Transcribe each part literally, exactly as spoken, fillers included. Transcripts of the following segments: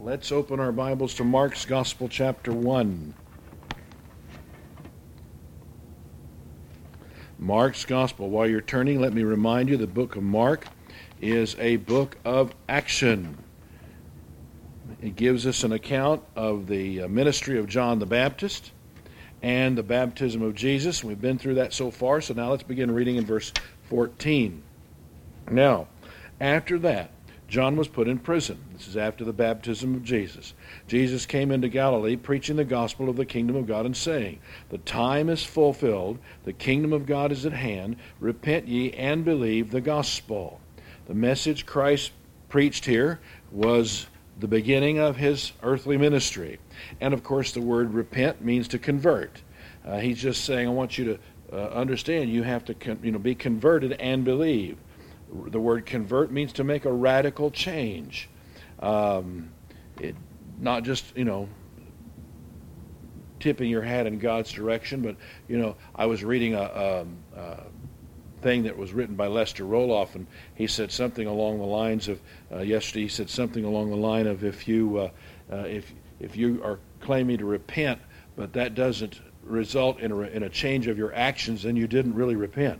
Let's open our Bibles to Mark's Gospel, chapter one. Mark's Gospel. While you're turning, let me remind you the book of Mark is a book of action. It gives us an account of the ministry of John the Baptist and the baptism of Jesus. We've been through that so far, so now let's begin reading in verse fourteen. Now, after that, John was put in prison. This is after the baptism of Jesus. Jesus came into Galilee preaching the gospel of the kingdom of God and saying, "The time is fulfilled, the kingdom of God is at hand. Repent ye and believe the gospel." The message Christ preached here was the beginning of his earthly ministry. And of course the word repent means to convert. Uh, he's just saying, I want you to uh, understand you have to con- you know, be converted and believe. The word convert means to make a radical change. Um, it, not just, you know, tipping your hat in God's direction, but, you know, I was reading a, a, a thing that was written by Lester Roloff, and he said something along the lines of, uh, yesterday he said something along the line of, if you, uh, uh, if, if you are claiming to repent, but that doesn't result in a, in a change of your actions, then you didn't really repent.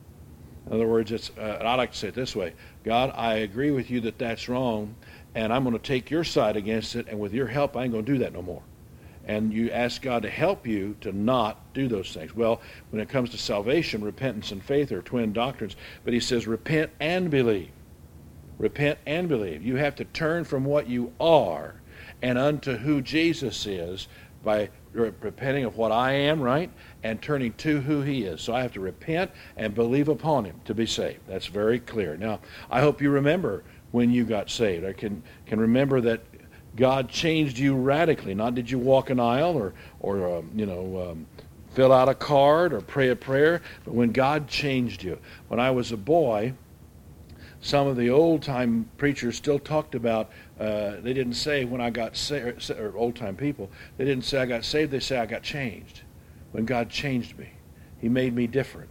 In other words, it's, uh, I like to say it this way: God, I agree with you that that's wrong, and I'm going to take your side against it, and with your help, I ain't going to do that no more. And you ask God to help you to not do those things. Well, when it comes to salvation, repentance and faith are twin doctrines, but he says repent and believe. Repent and believe. You have to turn from what you are and unto who Jesus is by repenting of what I am, right, and turning to who he is. So I have to repent and believe upon him to be saved. That's very clear. Now, I hope you remember when you got saved. I can can remember that God changed you radically. Not did you walk an aisle or, or um, you know, um, fill out a card or pray a prayer, but when God changed you. When I was a boy, some of the old-time preachers still talked about, uh, they didn't say when I got saved, or old-time people, they didn't say I got saved, they say I got changed. When God changed me, he made me different.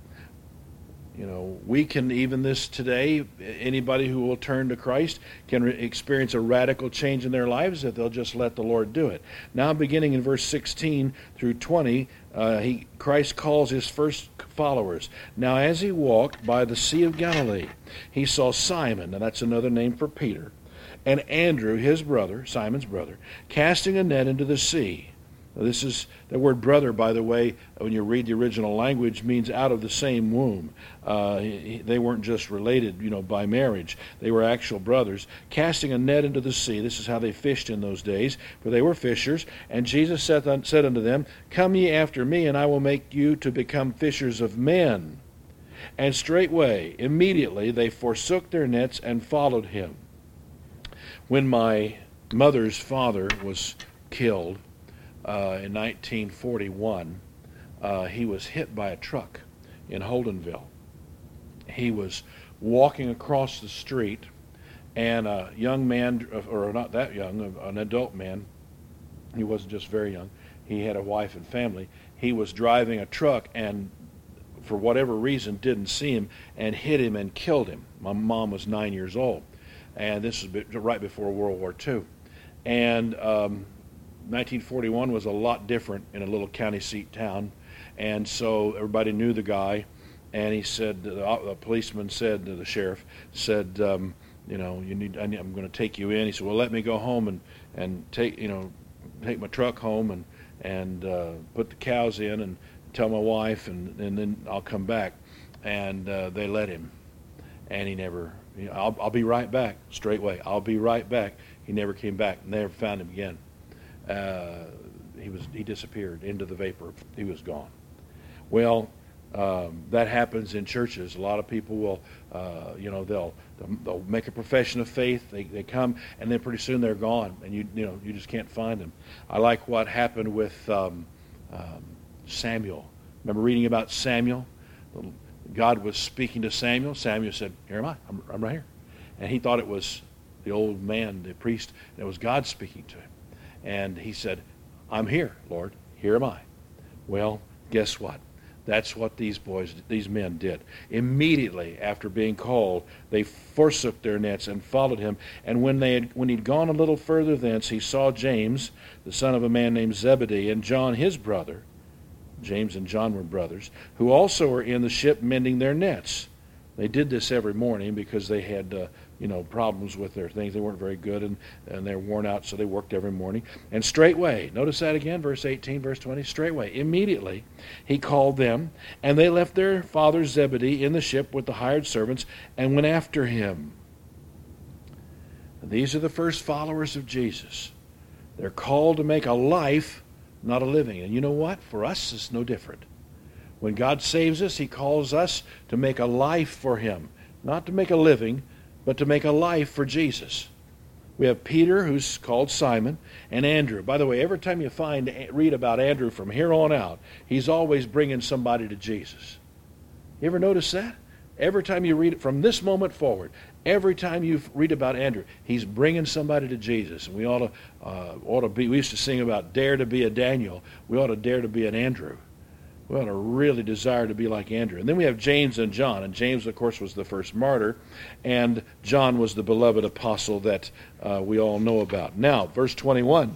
You know, we can, even this today, anybody who will turn to Christ can re- experience a radical change in their lives if they'll just let the Lord do it. Now, beginning in verse sixteen through twenty, uh, he, Christ calls his first followers. Now, as he walked by the Sea of Galilee, he saw Simon, and that's another name for Peter, and Andrew, his brother, Simon's brother, casting a net into the sea. Now, this is, the word brother, by the way, when you read the original language, means out of the same womb. Uh, they weren't just related, you know, by marriage. They were actual brothers. Casting a net into the sea. This is how they fished in those days, for they were fishers. And Jesus said, said unto them, "Come ye after me, and I will make you to become fishers of men." And straightway, immediately, they forsook their nets and followed him. When my mother's father was killed, Uh, in nineteen forty-one, uh, he was hit by a truck in Holdenville. He was walking across the street, and a young man, or not that young, an adult man, he wasn't just very young, he had a wife and family, he was driving a truck and for whatever reason didn't see him and hit him and killed him. My mom was nine years old, and this was right before World War Two. And um, nineteen forty-one was a lot different in a little county seat town, and so everybody knew the guy. And he said, the, the policeman said to the sheriff, said, um, you know, you need, I need, I'm going to take you in. He said, well, let me go home and and take, you know, take my truck home and and uh, put the cows in and tell my wife, and and then I'll come back. And uh, they let him, and he never. You know, I'll I'll be right back. Straightway, I'll be right back. He never came back. Never found him again. Uh, he was he disappeared into the vapor. He was gone. Well, um, that happens in churches. A lot of people will, uh, you know, they'll they'll make a profession of faith. They they come, and then pretty soon they're gone, and you you know you just can't find them. I like what happened with um, um, Samuel. Remember reading about Samuel? God was speaking to Samuel. Samuel said, "Here am I. I'm, I'm right here," and he thought it was the old man, the priest, and it was God speaking to him. And he said, "I'm here, Lord. Here am I." Well, guess what? That's what these boys, these men did. Immediately after being called, they forsook their nets and followed him. And when they had, when he'd gone a little further thence, he saw James, the son of a man named Zebedee, and John his brother. James and John were brothers, who also were in the ship mending their nets. They did this every morning because they had, uh, you know, problems with their things. They weren't very good, and, and they were worn out, so they worked every morning. And straightway, notice that again, verse eighteen, verse twenty, straightway, immediately, he called them, and they left their father Zebedee in the ship with the hired servants and went after him. And these are the first followers of Jesus. They're called to make a life, not a living. And you know what? For us, it's no different. When God saves us, he calls us to make a life for him. Not to make a living, but to make a life for Jesus. We have Peter, who's called Simon, and Andrew. By the way, every time you find read about Andrew from here on out, he's always bringing somebody to Jesus. You ever notice that? Every time you read it from this moment forward, every time you read about Andrew, he's bringing somebody to Jesus. And we ought to, uh, ought to be, we used to sing about dare to be a Daniel. We ought to dare to be an Andrew. We ought to really desire to be like Andrew. And then we have James and John. And James, of course, was the first martyr. And John was the beloved apostle that uh, we all know about. Now, verse twenty-one.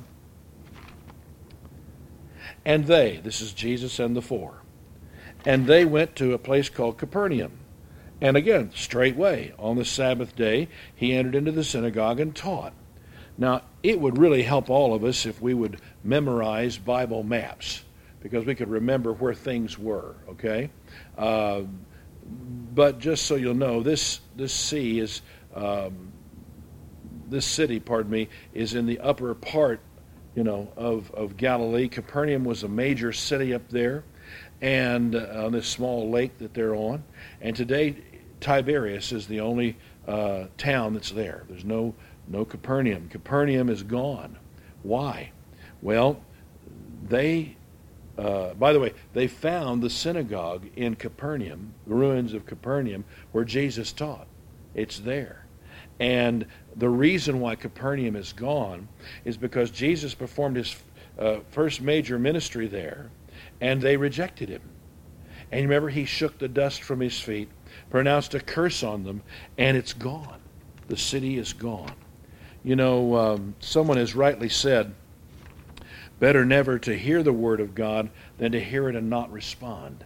And they, this is Jesus and the four, and they went to a place called Capernaum. And again, straightway, on the Sabbath day, he entered into the synagogue and taught. Now, it would really help all of us if we would memorize Bible maps, because we could remember where things were, okay? Uh, but just so you'll know, this this sea is, um, this city, pardon me, is in the upper part, you know, of, of Galilee. Capernaum was a major city up there, and uh, on this small lake that they're on. And today, Tiberias is the only uh, town that's there. There's no, no Capernaum. Capernaum is gone. Why? Well, they... Uh, by the way, they found the synagogue in Capernaum, the ruins of Capernaum, where Jesus taught. It's there. And the reason why Capernaum is gone is because Jesus performed his uh, first major ministry there, and they rejected him. And remember, he shook the dust from his feet, pronounced a curse on them, and it's gone. The city is gone. You know, um, someone has rightly said, better never to hear the word of God than to hear it and not respond.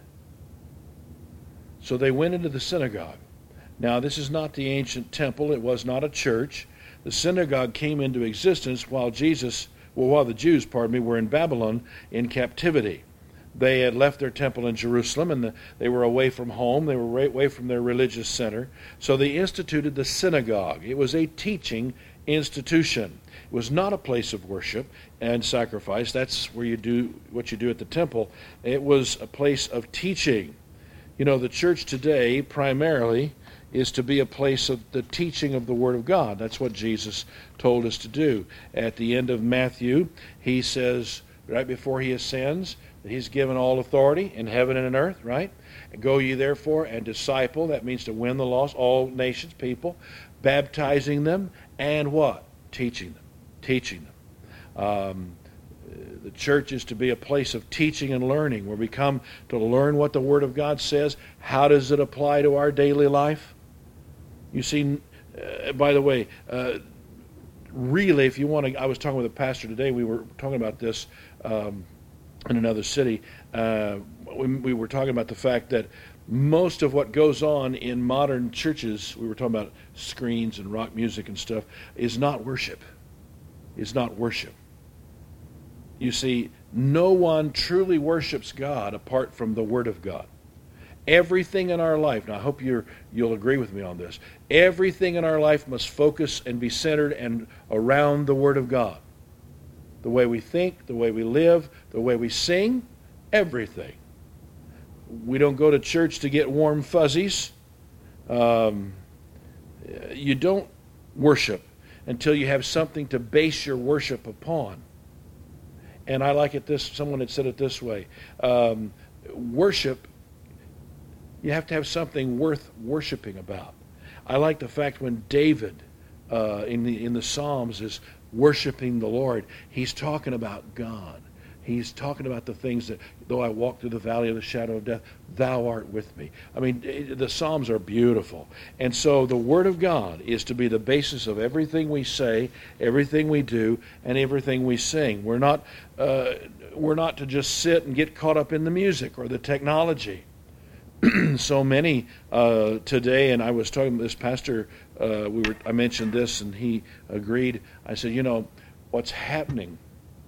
So they went into the synagogue. Now, this is not the ancient temple. It was not a church. The synagogue came into existence while Jesus, well, while the Jews, pardon me, were in Babylon in captivity. They had left their temple in Jerusalem, and the, they were away from home. They were right away from their religious center. So they instituted the synagogue. It was a teaching institution. It was not a place of worship and sacrifice. That's where you do what you do at the temple. It was a place of teaching. You know, the church today primarily is to be a place of the teaching of the Word of God. That's what Jesus told us to do. At the end of Matthew, he says, right before he ascends, that he's given all authority in heaven and in earth, right? And go ye therefore and disciple, that means to win the lost, all nations, people, baptizing them, and what? Teaching them. Teaching them. Um, the church is to be a place of teaching and learning, where we come to learn what the Word of God says. How does it apply to our daily life? You see, uh, by the way, uh, really, if you want to, I was talking with a pastor today, we were talking about this um, in another city. Uh, we, we were talking about the fact that most of what goes on in modern churches, we were talking about screens and rock music and stuff, is not worship. Is not worship. You see, no one truly worships God apart from the Word of God. Everything in our life, now I hope you're, you'll agree with me on this, everything in our life must focus and be centered and around the Word of God. The way we think, the way we live, the way we sing, everything. We don't go to church to get warm fuzzies. Um, you don't worship until you have something to base your worship upon. And I like it this, someone had said it this way. Um, worship, you have to have something worth worshiping about. I like the fact when David uh, in the in the Psalms is worshiping the Lord, he's talking about God. He's talking about the things that, though I walk through the valley of the shadow of death, thou art with me. I mean, the Psalms are beautiful. And so the Word of God is to be the basis of everything we say, everything we do, and everything we sing. We're not, uh, we're not to just sit and get caught up in the music or the technology. So many uh, today, and I was talking to this pastor, uh, we were, I mentioned this, and he agreed. I said, you know, what's happening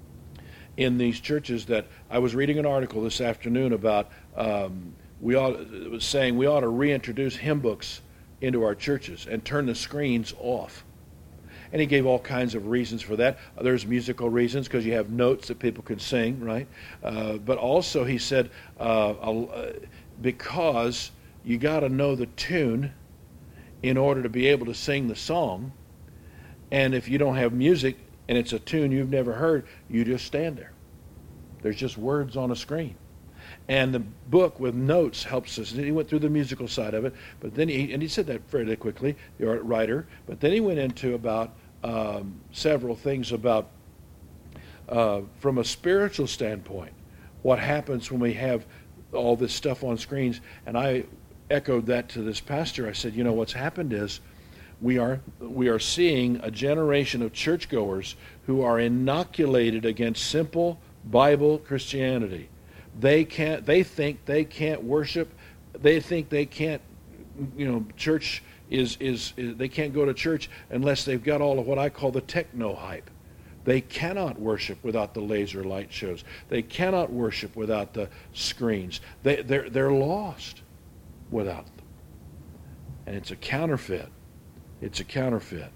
in these churches, that I was reading an article this afternoon about um, we ought, it was saying we ought to reintroduce hymn books into our churches and turn the screens off. And he gave all kinds of reasons for that. There's musical reasons because you have notes that people can sing, right? Uh, but also he said uh, uh, because you got to know the tune in order to be able to sing the song. And if you don't have music, and it's a tune you've never heard, you just stand there. There's just words on a screen. And the book with notes helps us. He went through the musical side of it, but then he, and he said that fairly quickly, the art writer, but then he went into about um, several things about, uh, from a spiritual standpoint, what happens when we have all this stuff on screens. And I echoed that to this pastor. I said, you know, what's happened is, We are we are seeing a generation of churchgoers who are inoculated against simple Bible Christianity. They can't. They think they can't worship. They think they can't. You know, church is is, is they can't go to church unless they've got all of what I call the techno hype. They cannot worship without the laser light shows. They cannot worship without the screens. They they're they're lost without them, and it's a counterfeit. It's a counterfeit.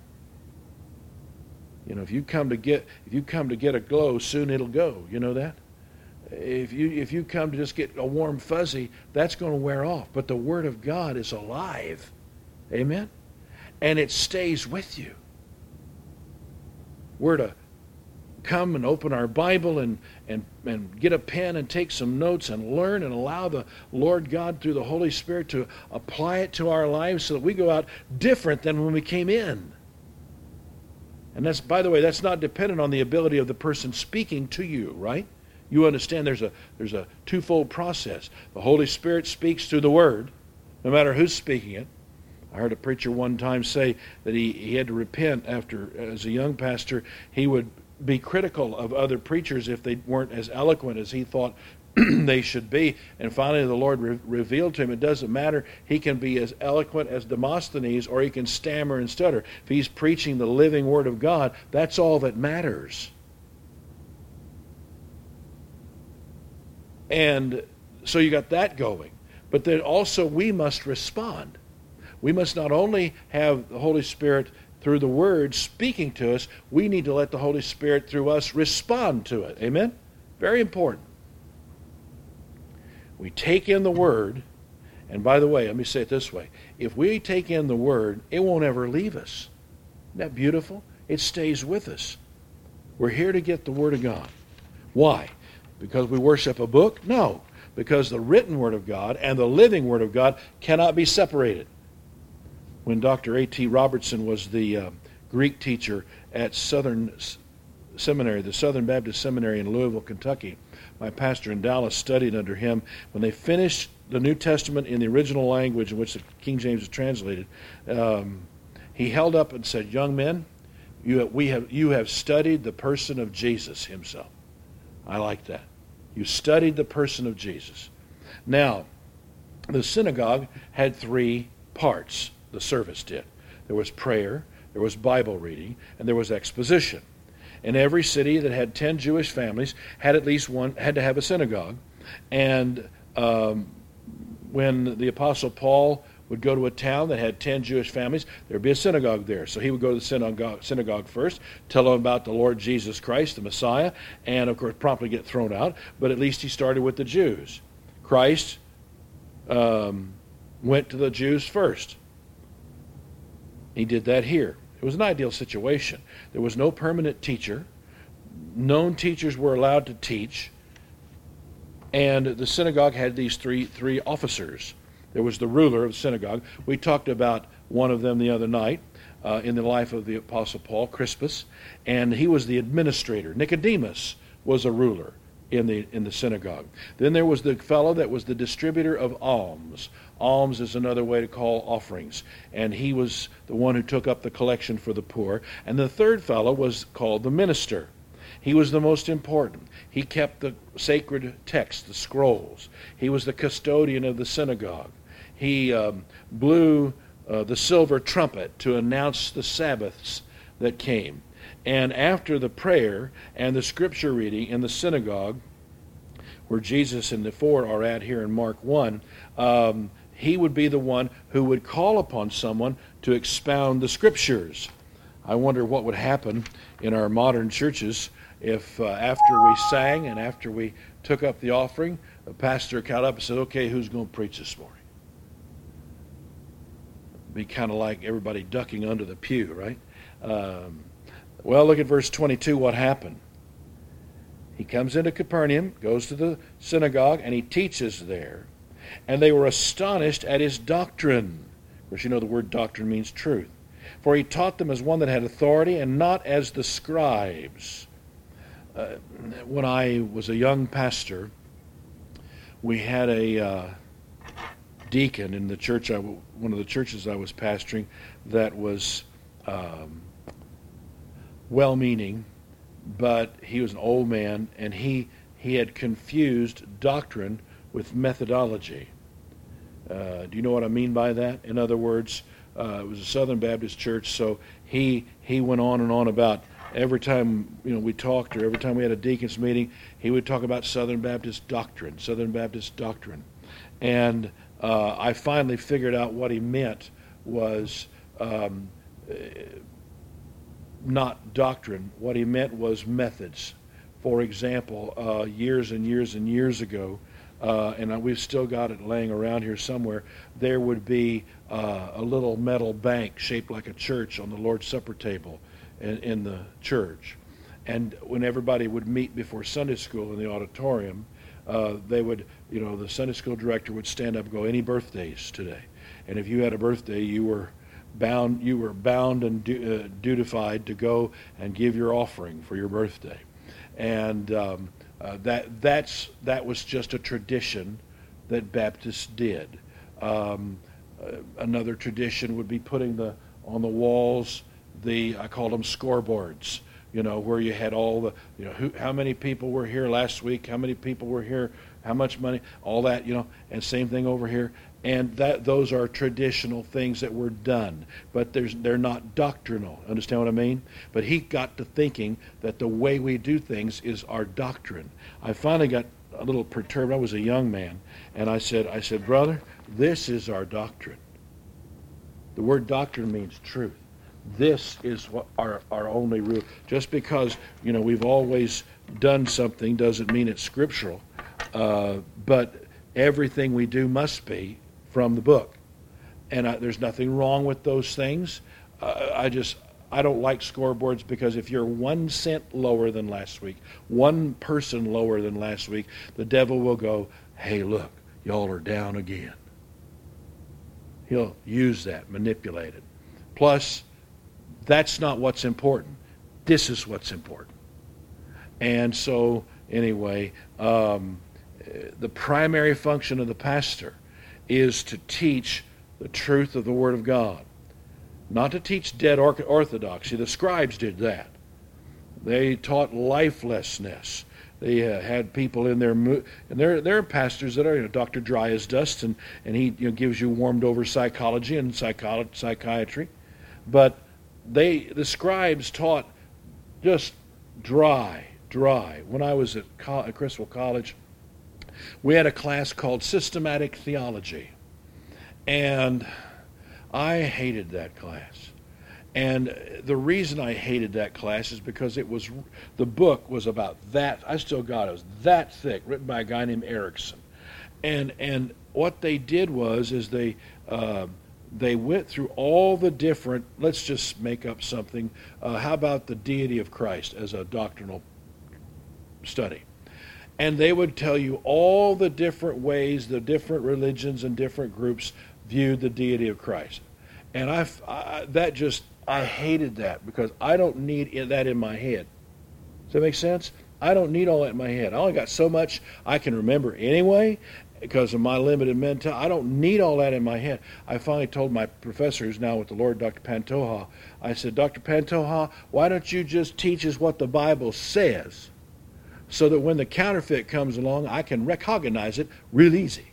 You know, if you come to get if you come to get a glow, soon it'll go. You know that? If you if you come to just get a warm fuzzy, that's going to wear off. But the Word of God is alive. Amen? And it stays with you. We're to come and open our Bible and, and, and get a pen and take some notes and learn and allow the Lord God through the Holy Spirit to apply it to our lives so that we go out different than when we came in. And that's, by the way, that's not dependent on the ability of the person speaking to you, right? You understand there's a there's a twofold process. The Holy Spirit speaks through the Word, no matter who's speaking it. I heard a preacher one time say that he, he had to repent after, as a young pastor, he would be critical of other preachers if they weren't as eloquent as he thought they should be. And finally the Lord re- revealed to him, it doesn't matter. He can be as eloquent as Demosthenes, or he can stammer and stutter. If he's preaching the living Word of God, that's all that matters. And so you got that going. But then also we must respond. We must not only have the Holy Spirit through the Word speaking to us, we need to let the Holy Spirit through us respond to it. Amen? Very important. We take in the Word, and by the way, let me say it this way. If we take in the Word, it won't ever leave us. Isn't that beautiful? It stays with us. We're here to get the Word of God. Why? Because we worship a book? No. Because the written Word of God and the living Word of God cannot be separated. When Doctor A T Robertson was the uh, Greek teacher at Southern Seminary, the Southern Baptist Seminary in Louisville, Kentucky, my pastor in Dallas studied under him. When they finished the New Testament in the original language in which the King James is translated, um, he held up and said, "Young men, you have, we have you have studied the person of Jesus himself." I like that. You studied the person of Jesus. Now, the synagogue had three parts. The service did. There was prayer, there was Bible reading, and there was exposition. And every city that had ten Jewish families had at least one, had to have a synagogue. And um, when the Apostle Paul would go to a town that had ten Jewish families, there would be a synagogue there. So he would go to the synagogue, synagogue first, tell them about the Lord Jesus Christ, the Messiah, and of course promptly get thrown out. But at least he started with the Jews. Christ um, went to the Jews first. He did that here. It was an ideal situation. There was no permanent teacher. Known teachers were allowed to teach. And the synagogue had these three three officers. There was the ruler of the synagogue. We talked about one of them the other night uh, in the life of the Apostle Paul, Crispus. And he was the administrator. Nicodemus was a ruler. in the in the synagogue. Then there was the fellow that was the distributor of alms. Alms is another way to call offerings. And he was the one who took up the collection for the poor. And the third fellow was called the minister. He was the most important. He kept the sacred text, the scrolls. He was the custodian of the synagogue. He um, blew uh, the silver trumpet to announce the Sabbaths that came. And after the prayer and the scripture reading in the synagogue, where Jesus and the four are at here in Mark one, um, he would be the one who would call upon someone to expound the scriptures. I wonder what would happen in our modern churches if uh, after we sang and after we took up the offering, the pastor got up and said, okay, who's going to preach this morning? It'd be kind of like everybody ducking under the pew, right? Um, well, look at verse twenty-two, what happened. He comes into Capernaum, goes to the synagogue, and he teaches there. And they were astonished at his doctrine. Of course, you know the word doctrine means truth. For he taught them as one that had authority and not as the scribes. Uh, when I was a young pastor, we had a uh, deacon in the church, I, one of the churches I was pastoring, that was um, well-meaning, but he was an old man, and he he had confused doctrine with methodology. Uh, do you know what I mean by that? In other words, uh, it was a Southern Baptist church, so he he went on and on about every time you know we talked, or every time we had a deacons meeting, he would talk about Southern Baptist doctrine, Southern Baptist doctrine, and uh, I finally figured out what he meant was. Um, Not doctrine. What he meant was methods. For example, uh, years and years and years ago, uh, and we've still got it laying around here somewhere, there would be uh, a little metal bank shaped like a church on the Lord's Supper table in, in the church. And when everybody would meet before Sunday school in the auditorium, uh, they would, you know, the Sunday school director would stand up and go, any birthdays today? And if you had a birthday, you were bound you were bound and du- uh, dutified to go and give your offering for your birthday. And um, uh, that that's that was just a tradition that Baptists did. Um, uh, another tradition would be putting the on the walls the I call them scoreboards, you know, where you had all the, you know, who, how many people were here last week, how many people were here, how much money, all that, you know, and same thing over here. And that those are traditional things that were done, but there's, they're not doctrinal. Understand what I mean? But he got to thinking that the way we do things is our doctrine. I finally got a little perturbed. I was a young man, and I said, I said, brother, this is our doctrine. The word doctrine means truth. This is what our, our only rule. Just because, you know, we've always done something doesn't mean it's scriptural, uh, but everything we do must be from the book. And I, there's nothing wrong with those things. Uh, I just, I don't like scoreboards, because if you're one cent lower than last week, one person lower than last week, the devil will go, hey, look, y'all are down again. He'll use that, manipulate it. Plus, that's not what's important. This is what's important. And so, anyway, um, the primary function of the pastor is to teach the truth of the Word of God. Not to teach dead orthodoxy. The scribes did that. They taught lifelessness. They uh, had people in their, and there there are pastors that are, you know, Doctor Dry as Dust, and, and he, you know, gives you warmed over psychology and psycholo- psychiatry. But they, the scribes taught just dry, dry. When I was at, Co- at Criswell College, we had a class called Systematic Theology, and I hated that class. And the reason I hated that class is because it was, the book was about that, I still got it, it was that thick, written by a guy named Erickson. And and what they did was, is they uh, they went through all the different, let's just make up something, uh, how about the deity of Christ as a doctrinal study? And they would tell you all the different ways the different religions and different groups viewed the deity of Christ. And I, I that just, I hated that, because I don't need that in my head. Does that make sense? I don't need all that in my head. I only got so much I can remember anyway because of my limited mental. I don't need all that in my head. I finally told my professor, who's now with the Lord, Doctor Pantoja, I said, Doctor Pantoja, why don't you just teach us what the Bible says so that when the counterfeit comes along, I can recognize it real easy.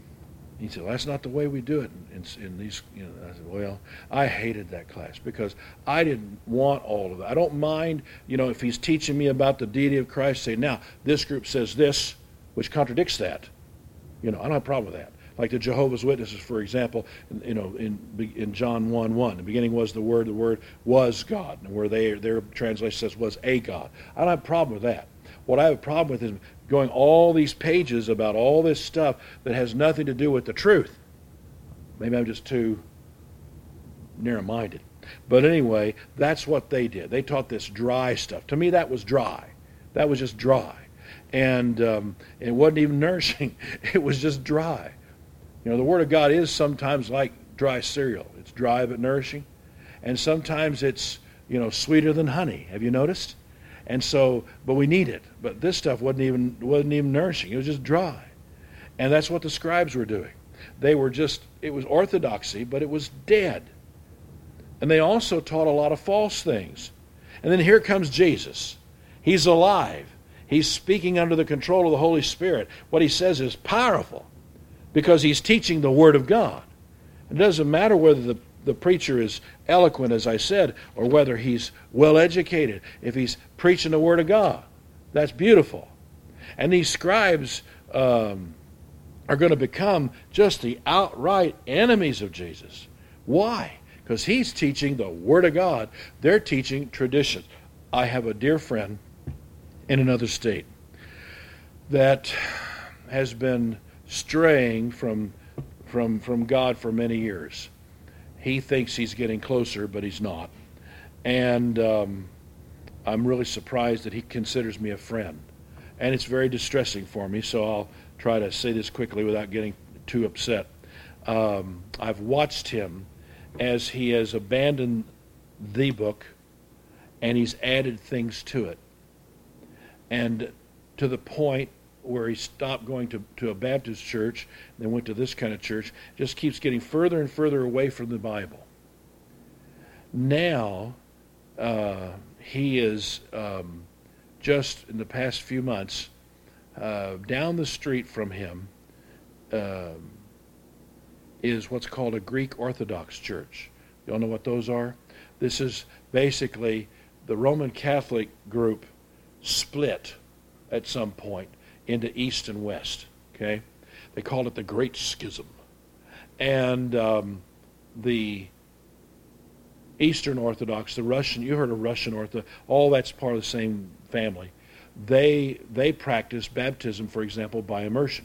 He said, well, that's not the way we do it in, in, in these, you know. I said, well, I hated that class because I didn't want all of it. I don't mind, you know, if he's teaching me about the deity of Christ, say, now, this group says this, which contradicts that. You know, I don't have a problem with that. Like the Jehovah's Witnesses, for example, in, you know, in in John one one, the beginning was the Word, the Word was God, and where they, their translation says was a God. I don't have a problem with that. What I have a problem with is going all these pages about all this stuff that has nothing to do with the truth. Maybe I'm just too narrow-minded. But anyway, that's what they did. They taught this dry stuff. To me, that was dry. That was just dry. And um, it wasn't even nourishing. It was just dry. You know, the Word of God is sometimes like dry cereal. It's dry but nourishing. And sometimes it's, you know, sweeter than honey. Have you noticed? And so, but we need it. But this stuff wasn't even wasn't even nourishing. It was just dry. And that's what the scribes were doing. They were just, it was orthodoxy, but it was dead. And they also taught a lot of false things. And then here comes Jesus. He's alive. He's speaking under the control of the Holy Spirit. What he says is powerful because he's teaching the Word of God. It doesn't matter whether the, the preacher is eloquent, as I said, or whether he's well-educated. If he's preaching the Word of God, that's beautiful. And these scribes um, are going to become just the outright enemies of Jesus. Why? Because he's teaching the Word of God. They're teaching traditions. I have a dear friend in another state that has been straying from from from God for many years. He thinks he's getting closer, but he's not. And um, I'm really surprised that he considers me a friend. And it's very distressing for me, so I'll try to say this quickly without getting too upset. Um, I've watched him as he has abandoned the book and he's added things to it. And to the point where he stopped going to, to a Baptist church, then went to this kind of church, just keeps getting further and further away from the Bible. Now, uh, he is um, just in the past few months, uh, down the street from him uh, is what's called a Greek Orthodox church. You all know what those are? This is basically the Roman Catholic group split at some point into East and West. Okay, they called it the Great Schism, and um, the Eastern Orthodox, the Russian, you heard of Russian Orthodox, all that's part of the same family. They they practice baptism, for example, by immersion.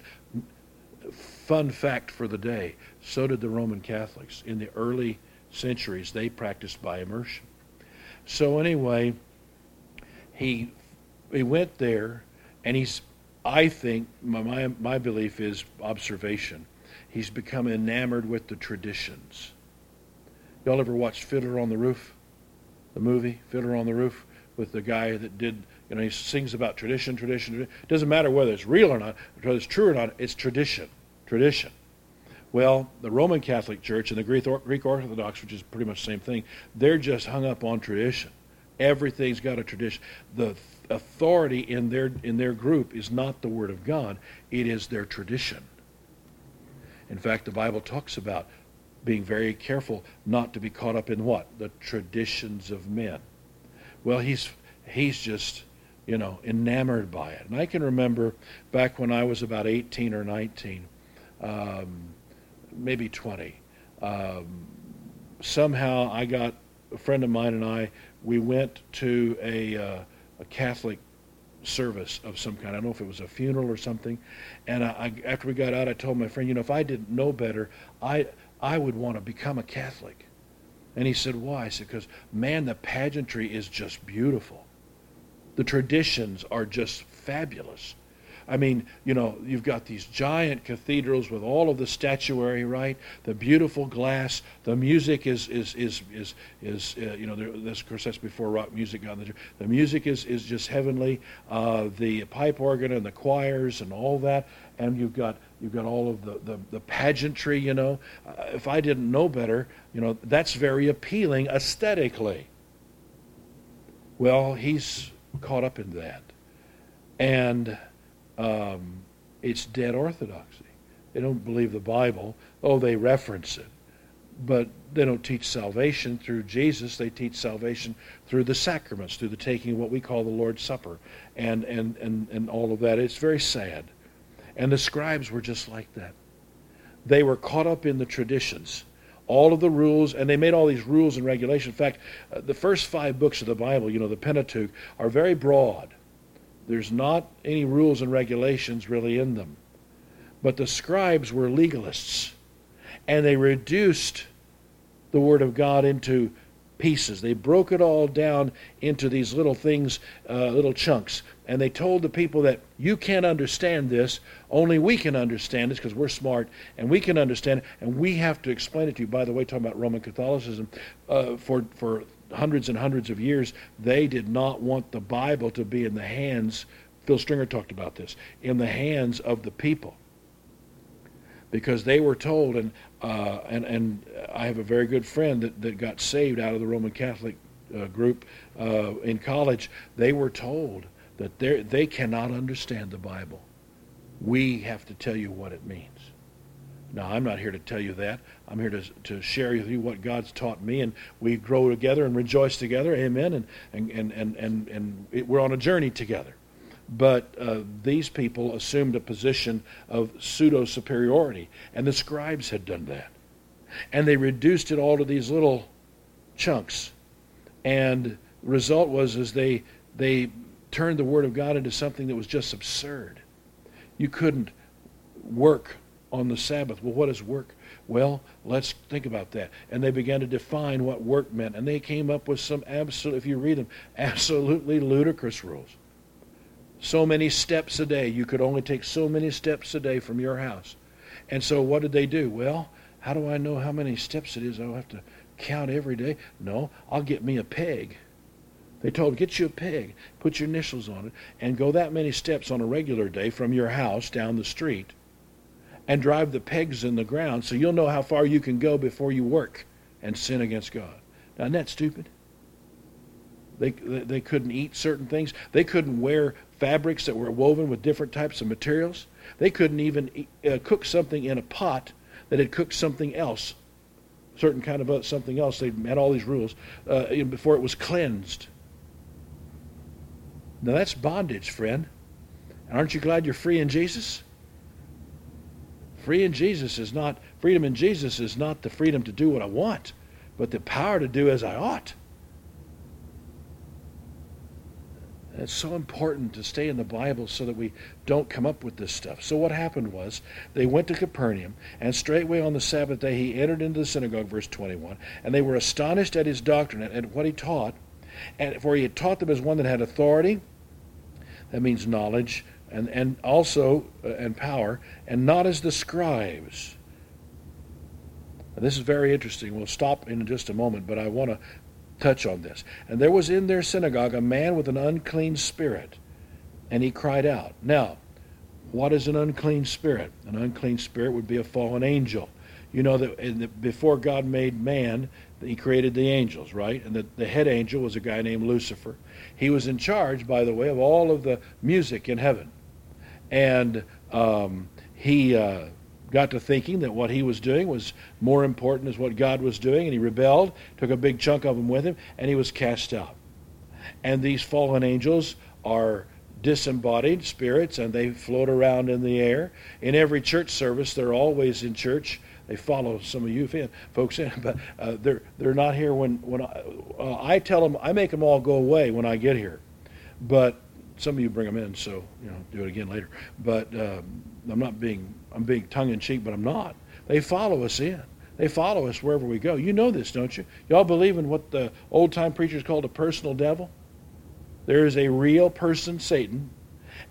Fun fact for the day: so did the Roman Catholics in the early centuries. They practiced by immersion. So anyway, he. He went there, and he's, I think, my, my my belief is observation. He's become enamored with the traditions. Y'all ever watched Fiddler on the Roof? The movie, Fiddler on the Roof, with the guy that did, you know, he sings about tradition, tradition, tradition. It doesn't matter whether it's real or not, whether it's true or not, it's tradition, tradition. Well, the Roman Catholic Church and the Greek Greek Orthodox, which is pretty much the same thing, they're just hung up on tradition. Everything's got a tradition. The authority in their in their group is not the Word of God, it is their tradition. In fact, the Bible talks about being very careful not to be caught up in what? The traditions of men. Well, he's he's just, you know, enamored by it. And I can remember back when I was about eighteen or nineteen, um, maybe twenty, um, somehow I got, a friend of mine and I, we went to a uh, a Catholic service of some kind. I don't know if it was a funeral or something. And I, I, after we got out, I told my friend, you know, if I didn't know better, I I would want to become a Catholic. And he said, why? I said, because, man, the pageantry is just beautiful. The traditions are just fabulous. I mean, you know, you've got these giant cathedrals with all of the statuary, right? The beautiful glass. The music is is is is is uh, you know, there, this, of course, that's before rock music got in the. The music is is just heavenly. Uh, the pipe organ and the choirs and all that, and you've got you've got all of the the, the pageantry. You know, uh, if I didn't know better, you know, that's very appealing aesthetically. Well, he's caught up in that. And um, it's dead orthodoxy. They don't believe the Bible. Oh, they reference it. But they don't teach salvation through Jesus. They teach salvation through the sacraments, through the taking of what we call the Lord's Supper, and, and, and, and all of that. It's very sad. And the scribes were just like that. They were caught up in the traditions, all of the rules, and they made all these rules and regulations. In fact, uh, the first five books of the Bible, you know, the Pentateuch, are very broad. There's not any rules and regulations really in them. But the scribes were legalists, and they reduced the Word of God into pieces. They broke it all down into these little things, uh, little chunks, and they told the people that you can't understand this, only we can understand this because we're smart, and we can understand it, and we have to explain it to you. By the way, talking about Roman Catholicism, uh, for for hundreds and hundreds of years, they did not want the Bible to be in the hands, Phil Stringer talked about this, in the hands of the people. Because they were told, and uh, and and I have a very good friend that, that got saved out of the Roman Catholic uh, group uh, in college. They were told that they they cannot understand the Bible. We have to tell you what it means. Now, I'm not here to tell you that. I'm here to to share with you what God's taught me, and we grow together and rejoice together. Amen. And and and and and, and it, we're on a journey together. But uh, these people assumed a position of pseudo-superiority, and the scribes had done that. And they reduced it all to these little chunks. And the result was is they they turned the Word of God into something that was just absurd. You couldn't work on the Sabbath. Well, what is work? Well, let's think about that. And they began to define what work meant. And they came up with some absolute, if you read them, absolutely ludicrous rules. So many steps a day. You could only take so many steps a day from your house. And so what did they do? Well, how do I know how many steps it is? I'll have to count every day. No, I'll get me a peg. They told, get you a peg, put your initials on it, and go that many steps on a regular day from your house down the street, and drive the pegs in the ground so you'll know how far you can go before you work and sin against God. Now, isn't that stupid? They, they couldn't eat certain things. They couldn't wear fabrics that were woven with different types of materials. They couldn't even eat, uh, cook something in a pot that had cooked something else, certain kind of uh, something else. They had all these rules uh, before it was cleansed. Now that's bondage, friend. And aren't you glad you're free in Jesus? Free in Jesus is not, freedom in Jesus is not the freedom to do what I want, but the power to do as I ought. It's so important to stay in the Bible so that we don't come up with this stuff. So what happened was, they went to Capernaum, and straightway on the Sabbath day he entered into the synagogue, verse twenty-one, and they were astonished at his doctrine and at what he taught, and for he had taught them as one that had authority, that means knowledge, and, and also uh, and power, and not as the scribes. Now, this is very interesting. We'll stop in just a moment, but I want to touch on this. And there was in their synagogue a man with an unclean spirit, and he cried out. Now, what is an unclean spirit? An unclean spirit would be a fallen angel. You know that in the, before God made man, he created the angels, right? And the, the head angel was a guy named Lucifer. He was in charge, by the way, of all of the music in heaven. And um, he uh, got to thinking that what he was doing was more important as what God was doing, and he rebelled, took a big chunk of them with him, and he was cast out. And these fallen angels are disembodied spirits, and they float around in the air. In every church service, they're always in church. They follow some of you folks in, but uh, they're they're not here when when I, uh, I tell them. I make them all go away when I get here, but some of you bring them in, so you know, do it again later. But um, I'm not being I'm being tongue-in-cheek, but I'm not. They follow us in. They follow us wherever we go. You know this, don't you? Y'all believe in what the old-time preachers called a personal devil? There is a real person, Satan,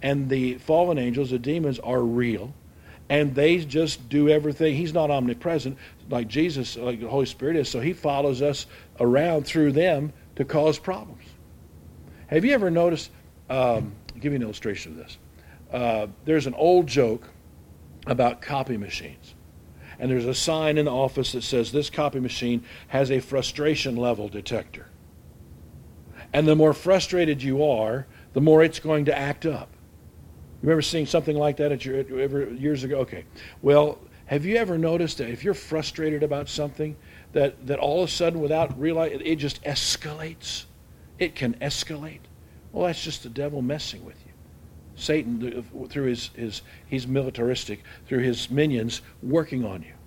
And the fallen angels, the demons, are real. And they just do everything. He's not omnipresent like Jesus, like the Holy Spirit is. So he follows us around through them to cause problems. Have you ever noticed, um, I'll give you an illustration of this. Uh, there's an old joke about copy machines. And there's a sign in the office that says this copy machine has a frustration level detector. And the more frustrated you are, the more it's going to act up. You remember seeing something like that at your ever years ago? Okay. Well, have you ever noticed that if you're frustrated about something, that, that all of a sudden, without realizing, it just escalates? It can escalate. Well, that's just the devil messing with you. Satan, through his, his he's militaristic, through his minions, working on you.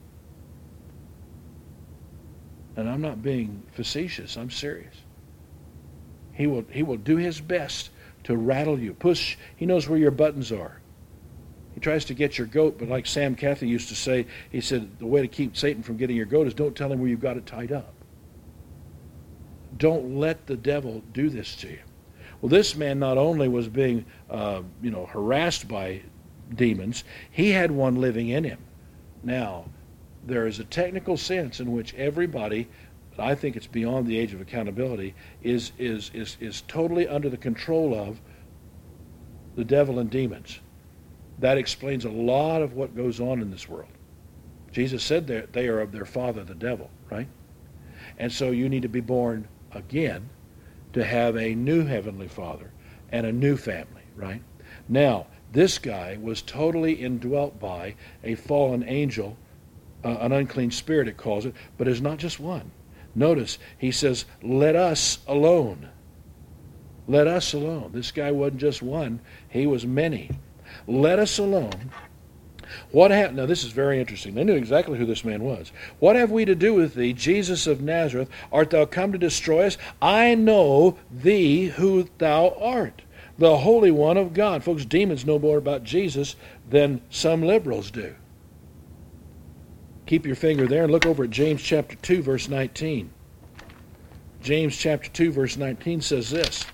And I'm not being facetious. I'm serious. He will he will do his best to rattle you, push. He knows where your buttons are. He tries to get your goat, but like Sam Cathy used to say, he said, the way to keep Satan from getting your goat is don't tell him where you've got it tied up. Don't let the devil do this to you. Well, this man not only was being, uh, you know, harassed by demons, he had one living in him. Now, there is a technical sense in which everybody, I think it's beyond the age of accountability, is is is is totally under the control of the devil and demons. That explains a lot of what goes on in this world. Jesus said that they are of their father, the devil, right? And so you need to be born again to have a new heavenly father and a new family, right? Now, this guy was totally indwelt by a fallen angel, uh, an unclean spirit it calls it, but it's not just one. Notice, he says, let us alone. Let us alone. This guy wasn't just one, he was many. Let us alone. What happened? Now, this is very interesting. They knew exactly who this man was. What have we to do with thee, Jesus of Nazareth? Art thou come to destroy us? I know thee who thou art, the Holy One of God. Folks, demons know more about Jesus than some liberals do. Keep your finger there and look over at James chapter two, verse nineteen. James chapter two, verse nineteen says this.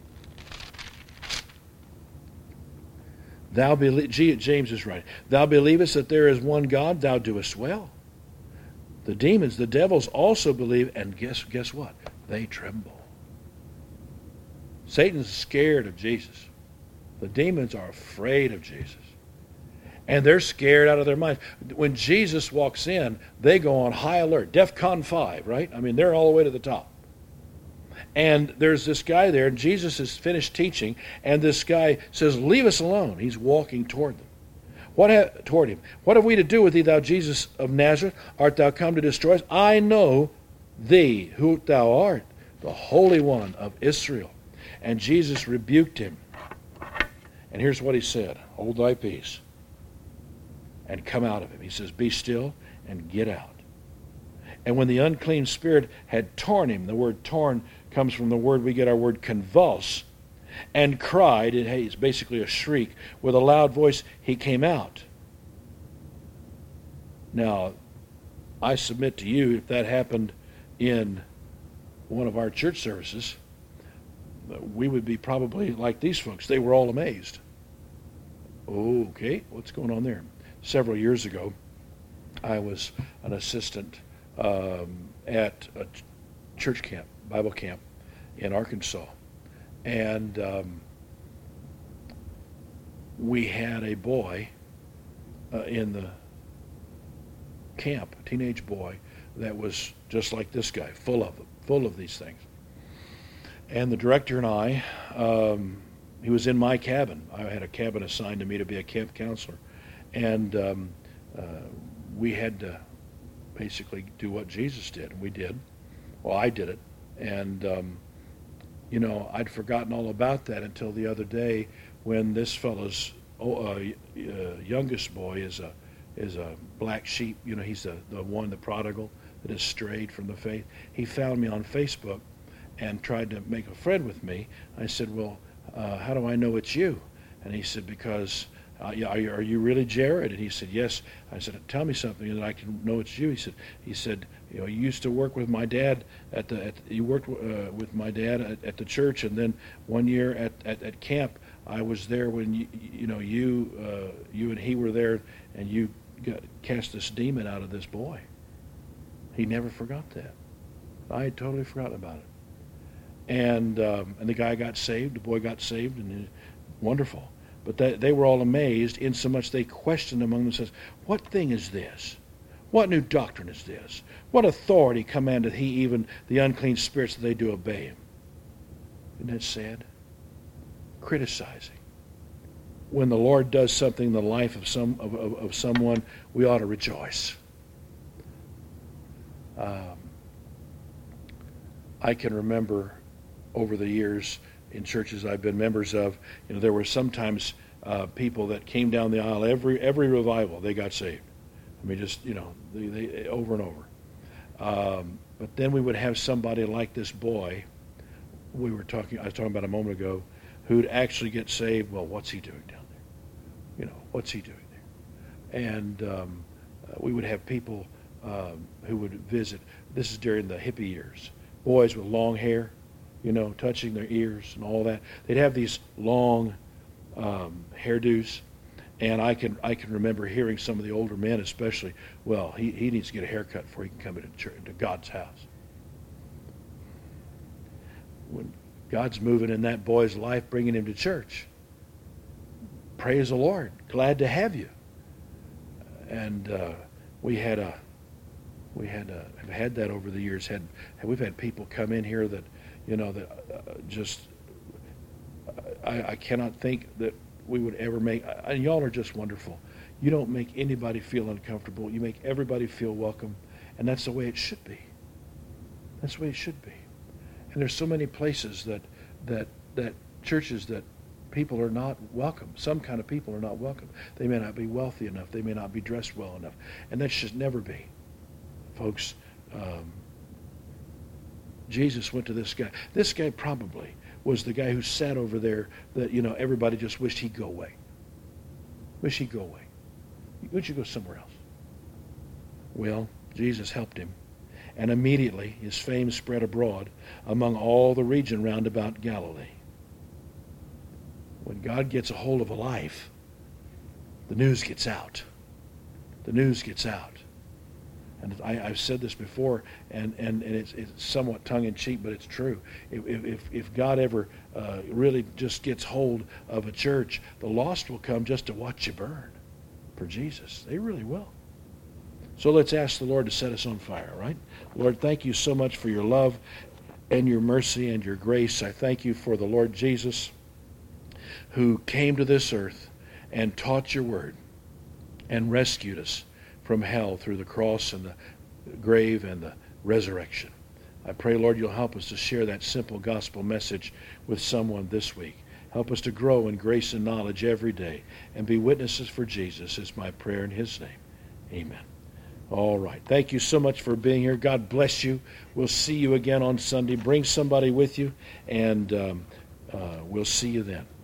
Thou believe, James is right. Thou believest that there is one God, thou doest well. The demons, the devils also believe, and guess, guess what? They tremble. Satan's scared of Jesus. The demons are afraid of Jesus. And they're scared out of their minds. When Jesus walks in, they go on high alert. DEFCON five, right? I mean, they're all the way to the top. And there's this guy there, and Jesus has finished teaching, and this guy says, leave us alone. He's walking toward them. What ha- toward him. What have we to do with thee, thou Jesus of Nazareth? Art thou come to destroy us? I know thee, who thou art, the Holy One of Israel. And Jesus rebuked him. And here's what he said. Hold thy peace. And come out of him. He says, be still and get out. And when the unclean spirit had torn him, the word torn comes from the word we get our word convulse, and cried, it, hey, it's basically a shriek, with a loud voice, he came out. Now, I submit to you, if that happened in one of our church services, we would be probably like these folks. They were all amazed. Okay, what's going on there? Several years ago, I was an assistant um, at a ch- church camp, Bible camp in Arkansas. And um, we had a boy uh, in the camp, a teenage boy, that was just like this guy, full of them, full of these things. And the director and I, um, he was in my cabin. I had a cabin assigned to me to be a camp counselor. And um, uh, we had to basically do what Jesus did, and we did. Well, I did it. And, um, you know, I'd forgotten all about that until the other day when this fellow's oh, uh, uh, youngest boy is a is a black sheep. You know, he's the, the one, the prodigal, that has strayed from the faith. He found me on Facebook and tried to make a friend with me. I said, well, uh, how do I know it's you? And he said, because... Uh, yeah, are you, are you really Jared? And he said, yes. I said, tell me something that I can know it's you. He said, he said, you know, you used to work with my dad at the, at, you worked uh, with my dad at, at the church, and then one year at, at, at camp, I was there when you, you know, you, uh, you and he were there, and you got, cast this demon out of this boy. He never forgot that. I had totally forgotten about it. And um, and the guy got saved. The boy got saved, and uh, wonderful. But they, they were all amazed, insomuch they questioned among themselves, "What thing is this? What new doctrine is this? What authority commandeth he even the unclean spirits that they do obey him?" Isn't that sad? Criticizing. When the Lord does something in the life of some of, of, of someone, we ought to rejoice. Um, I can remember over the years in churches I've been members of, you know, there were sometimes uh, people that came down the aisle every every revival, they got saved. I mean, just, you know, they, they, over and over. Um, but then we would have somebody like this boy we were talking, I was talking about a moment ago, who'd actually get saved. Well, what's he doing down there? You know, what's he doing there? And um, uh, we would have people um, who would visit. This is during the hippie years. Boys with long hair, you know, touching their ears and all that. They'd have these long um, hairdos. And I can I can remember hearing some of the older men, especially, well, he, he needs to get a haircut before he can come into church, into God's house. When God's moving in that boy's life, bringing him to church, praise the Lord. Glad to have you. And uh, we had a we had a, have had that over the years. Had we've had people come in here that, you know, that uh, just I, I cannot think that we would ever make, and y'all are just wonderful. You don't make anybody feel uncomfortable. You make everybody feel welcome, and that's the way it should be. That's the way it should be. And there's so many places that that that churches that people are not welcome. Some kind of people are not welcome. They may not be wealthy enough. They may not be dressed well enough, and that should never be, folks. Um, Jesus went to this guy. This guy probably was the guy who sat over there that, you know, everybody just wished he'd go away. Wish he'd go away. Wouldn't you go somewhere else? Well, Jesus helped him. And immediately his fame spread abroad among all the region round about Galilee. When God gets a hold of a life, the news gets out. The news gets out. And I, I've said this before, and, and, and it's, it's somewhat tongue-in-cheek, but it's true. If, if, if God ever uh, really just gets hold of a church, the lost will come just to watch you burn for Jesus. They really will. So let's ask the Lord to set us on fire, right? Lord, thank you so much for your love and your mercy and your grace. I thank you for the Lord Jesus who came to this earth and taught your word and rescued us from hell through the cross and the grave and the resurrection. I pray, Lord, you'll help us to share that simple gospel message with someone this week. Help us to grow in grace and knowledge every day and be witnesses for Jesus is my prayer in his name. Amen. All right. Thank you so much for being here. God bless you. We'll see you again on Sunday. Bring somebody with you, and um, uh, we'll see you then.